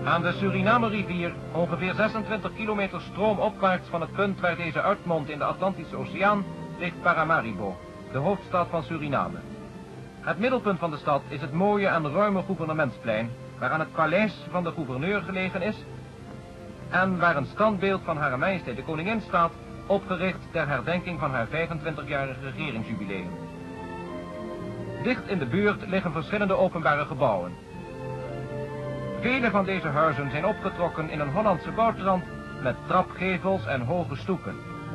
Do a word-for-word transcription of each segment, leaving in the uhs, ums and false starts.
Aan de Suriname-rivier, ongeveer zesentwintig kilometer stroomopwaarts van het punt waar deze uitmondt in de Atlantische Oceaan, ligt Paramaribo, de hoofdstad van Suriname. Het middelpunt van de stad is het mooie en ruime gouvernementsplein, waaraan het paleis van de gouverneur gelegen is en waar een standbeeld van Hare Majesteit de Koningin staat, opgericht ter herdenking van haar vijfentwintigjarig regeringsjubileum. Dicht in de buurt liggen verschillende openbare gebouwen. Vele van deze huizen zijn opgetrokken in een Hollandse bouwtrand met trapgevels en hoge stoepen.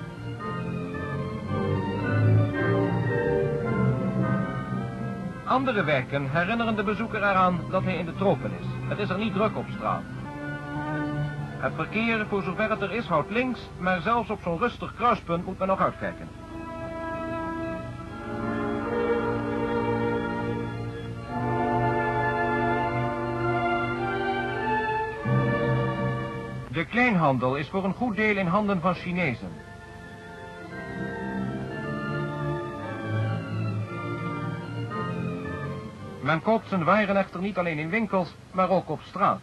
Andere wijken herinneren de bezoeker eraan dat hij in de tropen is. Het is er niet druk op straat. Het verkeer, voor zover het er is, houdt links, maar zelfs op zo'n rustig kruispunt moet men nog uitkijken. De kleinhandel is voor een goed deel in handen van Chinezen. Men koopt zijn waren echter niet alleen in winkels, maar ook op straat.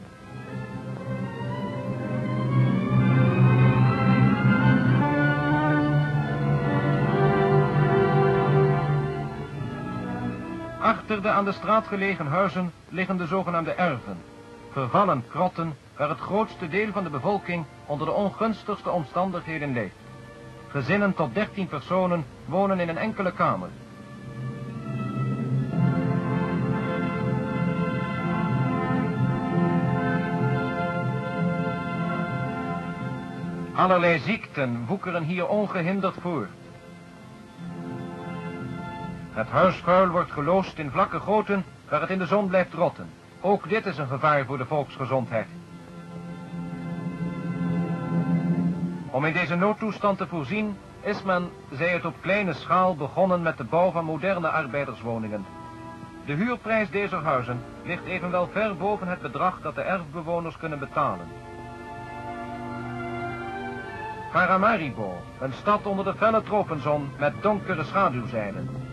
Achter de aan de straat gelegen huizen liggen de zogenaamde erven, vervallen krotten waar het grootste deel van de bevolking onder de ongunstigste omstandigheden leeft. Gezinnen tot dertien personen wonen in een enkele kamer. Allerlei ziekten woekeren hier ongehinderd voor. Het huisvuil wordt geloosd in vlakke goten waar het in de zon blijft rotten. Ook dit is een gevaar voor de volksgezondheid. Om in deze noodtoestand te voorzien is men, zij het op kleine schaal, begonnen met de bouw van moderne arbeiderswoningen. De huurprijs deze huizen ligt evenwel ver boven het bedrag dat de erfbewoners kunnen betalen. Paramaribo, een stad onder de felle tropenzon met donkere schaduwzijden.